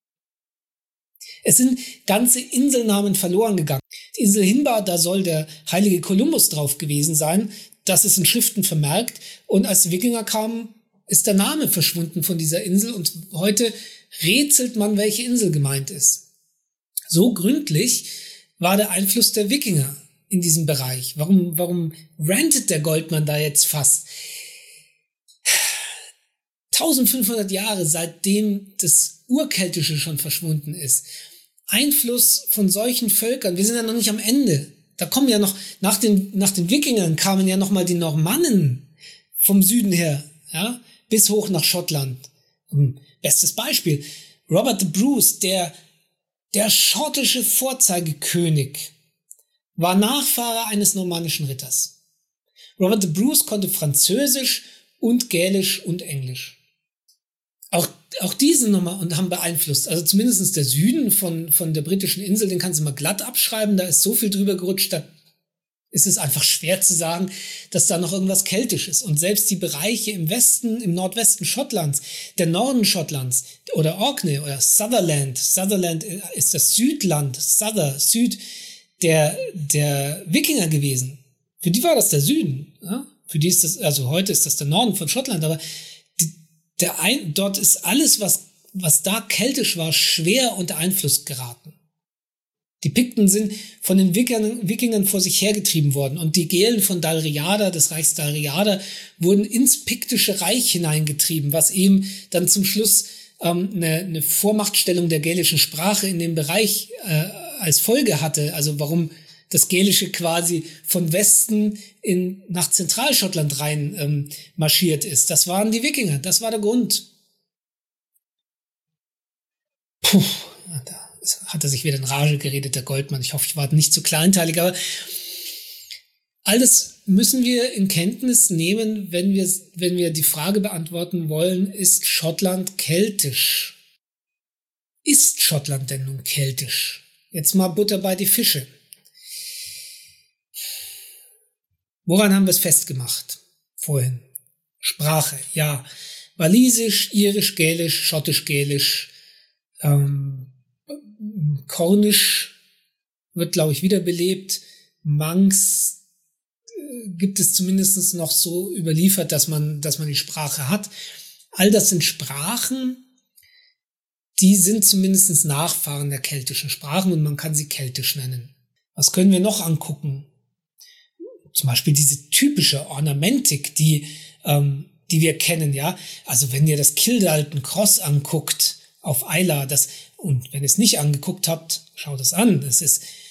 Es sind ganze Inselnamen verloren gegangen. Die Insel Hinba, da soll der heilige Kolumbus drauf gewesen sein. Das ist in Schriften vermerkt. Und als die Wikinger kamen, ist der Name verschwunden von dieser Insel. Und heute rätselt man, welche Insel gemeint ist. So gründlich war der Einfluss der Wikinger in diesem Bereich. Warum, warum rantet der Goldman da jetzt fast? eintausendfünfhundert Jahre, seitdem das Urkeltische schon verschwunden ist. Einfluss von solchen Völkern. Wir sind ja noch nicht am Ende. Da kommen ja noch, nach den, nach den Wikingern kamen ja noch mal die Normannen vom Süden her, ja, bis hoch nach Schottland. Bestes Beispiel. Robert the Bruce, der, der schottische Vorzeigekönig, war Nachfahre eines normannischen Ritters. Robert the Bruce konnte Französisch und Gälisch und Englisch. Auch, auch diese nochmal und haben beeinflusst. Also zumindest der Süden von, von der britischen Insel, den kannst du mal glatt abschreiben. Da ist so viel drüber gerutscht, da ist es einfach schwer zu sagen, dass da noch irgendwas keltisch ist. Und selbst die Bereiche im Westen, im Nordwesten Schottlands, der Norden Schottlands oder Orkney oder Sutherland. Sutherland ist das Südland, Souther, Süd der, der Wikinger gewesen. Für die war das der Süden. Ja? Für die ist das, also heute ist das der Norden von Schottland, aber Der ein, dort ist alles, was, was da keltisch war, schwer unter Einfluss geraten. Die Pikten sind von den Wikingern, Wikingern vor sich hergetrieben worden und die Gälen von Dalriada, des Reichs Dalriada, wurden ins piktische Reich hineingetrieben, was eben dann zum Schluss ähm, eine, eine Vormachtstellung der gälischen Sprache in dem Bereich äh, als Folge hatte. Also warum das Gälische quasi von Westen in, nach Zentralschottland rein ähm, marschiert ist. Das waren die Wikinger, das war der Grund. Puh, da hat er sich wieder in Rage geredet, der Goldman. Ich hoffe, ich war nicht zu kleinteilig, aber all das müssen wir in Kenntnis nehmen, wenn wir, wenn wir die Frage beantworten wollen, ist Schottland keltisch? Ist Schottland denn nun keltisch? Jetzt mal Butter bei die Fische. Woran haben wir es festgemacht? Vorhin. Sprache, ja. Walisisch, Irisch, Gälisch, Schottisch, Gälisch, ähm, Kornisch wird, glaube ich, wiederbelebt. Manx äh, gibt es zumindest noch so überliefert, dass man, dass man die Sprache hat. All das sind Sprachen, die sind zumindest Nachfahren der keltischen Sprachen und man kann sie keltisch nennen. Was können wir noch angucken? Zum Beispiel diese typische Ornamentik, die, ähm, die wir kennen, ja. Also wenn ihr das Kildalton Cross anguckt auf Islay, das, und wenn ihr es nicht angeguckt habt, schaut es an. Das ist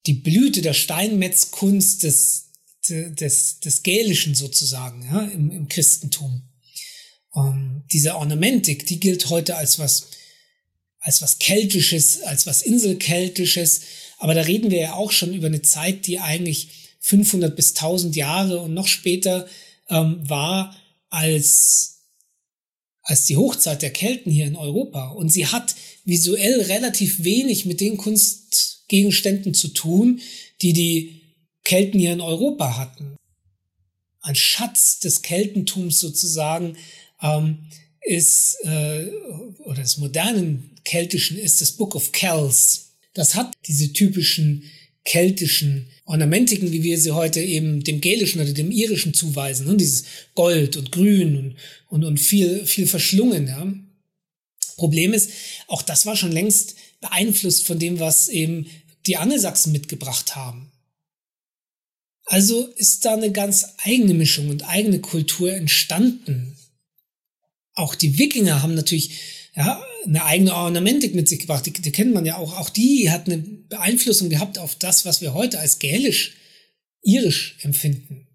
die Blüte der Steinmetzkunst des, des, des Gälischen sozusagen, ja, im, im Christentum. Um, diese Ornamentik, die gilt heute als was, als was Keltisches, als was Inselkeltisches. Aber da reden wir ja auch schon über eine Zeit, die eigentlich fünfhundert bis tausend Jahre und noch später ähm, war als, als die Hochzeit der Kelten hier in Europa. Und sie hat visuell relativ wenig mit den Kunstgegenständen zu tun, die die Kelten hier in Europa hatten. Ein Schatz des Keltentums sozusagen ähm, ist, äh, oder des modernen Keltischen ist das Book of Kells. Das hat diese typischen keltischen Ornamentiken, wie wir sie heute eben dem Gälischen oder dem Irischen zuweisen, ne? Dieses Gold und Grün und, und, und viel, viel verschlungen. Ja? Problem ist, auch das war schon längst beeinflusst von dem, was eben die Angelsachsen mitgebracht haben. Also ist da eine ganz eigene Mischung und eigene Kultur entstanden. Auch die Wikinger haben natürlich ja, eine eigene Ornamentik mit sich gebracht. Die, die kennt man ja auch. Auch die hat eine Beeinflussung gehabt auf das, was wir heute als gälisch, irisch empfinden.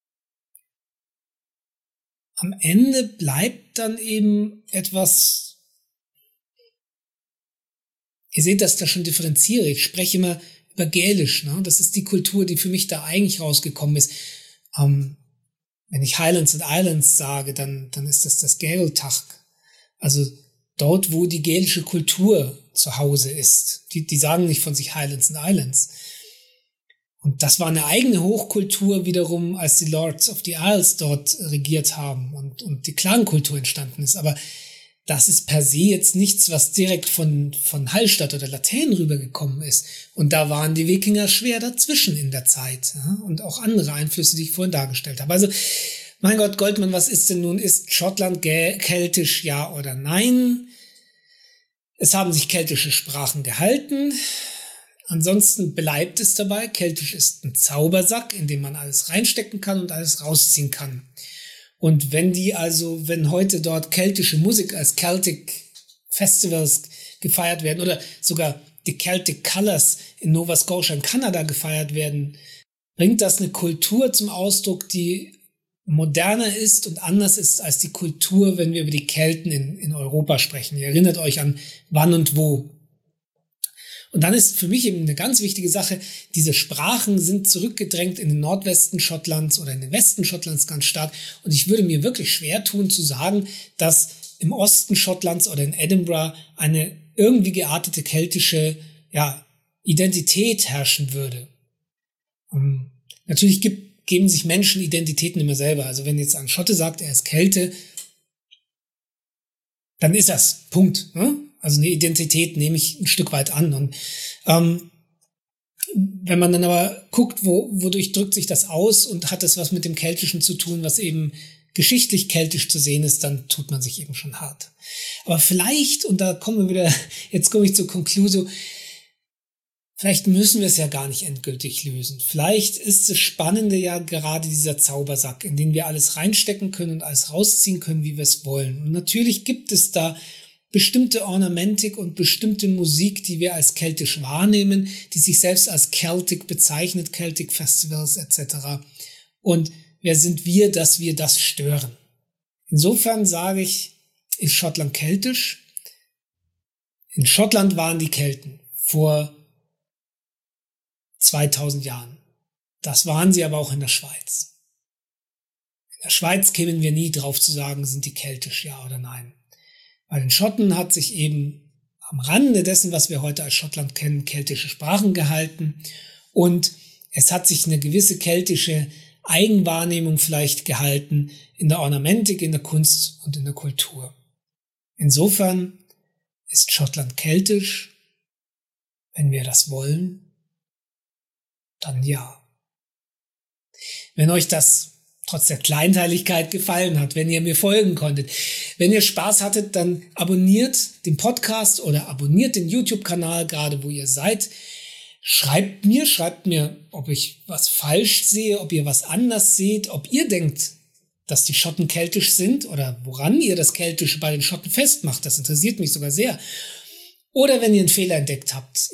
Am Ende bleibt dann eben etwas, ihr seht, dass ich da schon differenziere. Ich spreche immer über Gälisch. Ne? Das ist die Kultur, die für mich da eigentlich rausgekommen ist. Ähm, wenn ich Highlands and Islands sage, dann, dann ist das das Gaeltacht. Also dort, wo die gälische Kultur zu Hause ist. Die, die sagen nicht von sich Highlands and Islands. Und das war eine eigene Hochkultur wiederum, als die Lords of the Isles dort regiert haben und, und die Clankultur entstanden ist. Aber das ist per se jetzt nichts, was direkt von, von Hallstatt oder Latein rübergekommen ist. Und da waren die Wikinger schwer dazwischen in der Zeit. Ja? Und auch andere Einflüsse, die ich vorhin dargestellt habe. Also, mein Gott, Goldmann, was ist denn nun? Ist Schottland keltisch, ja oder nein? Es haben sich keltische Sprachen gehalten. Ansonsten bleibt es dabei. Keltisch ist ein Zaubersack, in dem man alles reinstecken kann und alles rausziehen kann. Und wenn die also, wenn heute dort keltische Musik als Celtic Festivals gefeiert werden oder sogar die Celtic Colors in Nova Scotia in Kanada gefeiert werden, bringt das eine Kultur zum Ausdruck, die moderner ist und anders ist als die Kultur, wenn wir über die Kelten in, in Europa sprechen. Ihr erinnert euch an wann und wo. Und dann ist für mich eben eine ganz wichtige Sache, diese Sprachen sind zurückgedrängt in den Nordwesten Schottlands oder in den Westen Schottlands ganz stark. Und ich würde mir wirklich schwer tun zu sagen, dass im Osten Schottlands oder in Edinburgh eine irgendwie geartete keltische ja, Identität herrschen würde. Um, natürlich gibt geben sich Menschen Identitäten immer selber. Also wenn jetzt ein Schotte sagt, er ist Kelte, dann ist das. Punkt. Ne? Also eine Identität nehme ich ein Stück weit an. Und ähm, wenn man dann aber guckt, wo, wodurch drückt sich das aus und hat das was mit dem Keltischen zu tun, was eben geschichtlich keltisch zu sehen ist, dann tut man sich eben schon hart. Aber vielleicht, und da kommen wir wieder, jetzt komme ich zur Conclusio, vielleicht müssen wir es ja gar nicht endgültig lösen. Vielleicht ist das Spannende ja gerade dieser Zaubersack, in den wir alles reinstecken können und alles rausziehen können, wie wir es wollen. Und natürlich gibt es da bestimmte Ornamentik und bestimmte Musik, die wir als keltisch wahrnehmen, die sich selbst als Celtic bezeichnet, Celtic Festivals et cetera. Und wer sind wir, dass wir das stören? Insofern sage ich, ist Schottland keltisch? In Schottland waren die Kelten vor zweitausend Jahren. Das waren sie aber auch in der Schweiz. In der Schweiz kämen wir nie drauf zu sagen, sind die keltisch, ja oder nein. Bei den Schotten hat sich eben am Rande dessen, was wir heute als Schottland kennen, keltische Sprachen gehalten und es hat sich eine gewisse keltische Eigenwahrnehmung vielleicht gehalten in der Ornamentik, in der Kunst und in der Kultur. Insofern ist Schottland keltisch, wenn wir das wollen, dann ja. Wenn euch das trotz der Kleinteiligkeit gefallen hat, wenn ihr mir folgen konntet, wenn ihr Spaß hattet, dann abonniert den Podcast oder abonniert den YouTube-Kanal, gerade wo ihr seid. Schreibt mir, schreibt mir, ob ich was falsch sehe, ob ihr was anders seht, ob ihr denkt, dass die Schotten keltisch sind oder woran ihr das Keltische bei den Schotten festmacht. Das interessiert mich sogar sehr. Oder wenn ihr einen Fehler entdeckt habt. Ich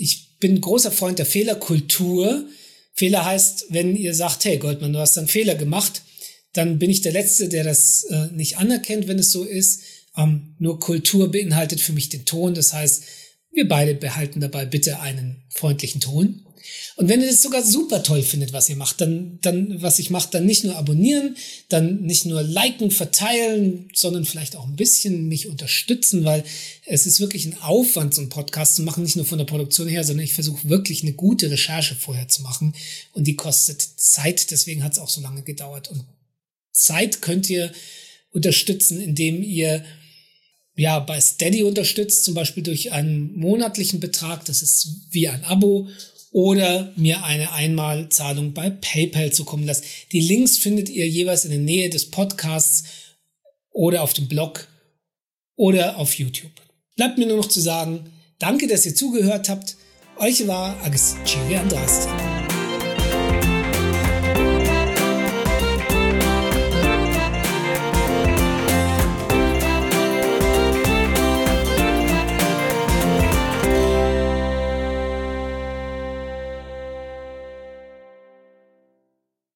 bin ein großer Freund der Fehlerkultur. Fehler heißt, wenn ihr sagt, hey Goldman, du hast einen Fehler gemacht, dann bin ich der Letzte, der das äh, nicht anerkennt, wenn es so ist. Ähm, nur Kultur beinhaltet für mich den Ton. Das heißt, wir beide behalten dabei bitte einen freundlichen Ton. Und wenn ihr das sogar super toll findet, was ihr macht, dann, dann, was ich mache, dann nicht nur abonnieren, dann nicht nur liken, verteilen, sondern vielleicht auch ein bisschen mich unterstützen, weil es ist wirklich ein Aufwand, so einen Podcast zu machen, nicht nur von der Produktion her, sondern ich versuche wirklich eine gute Recherche vorher zu machen und die kostet Zeit, deswegen hat es auch so lange gedauert. Und Zeit könnt ihr unterstützen, indem ihr ja bei Steady unterstützt, zum Beispiel durch einen monatlichen Betrag, das ist wie ein Abo, oder mir eine Einmalzahlung bei PayPal zukommen lasst. Die Links findet ihr jeweils in der Nähe des Podcasts oder auf dem Blog oder auf YouTube. Bleibt mir nur noch zu sagen, danke, dass ihr zugehört habt. Euch war Agis Chiri Andraste.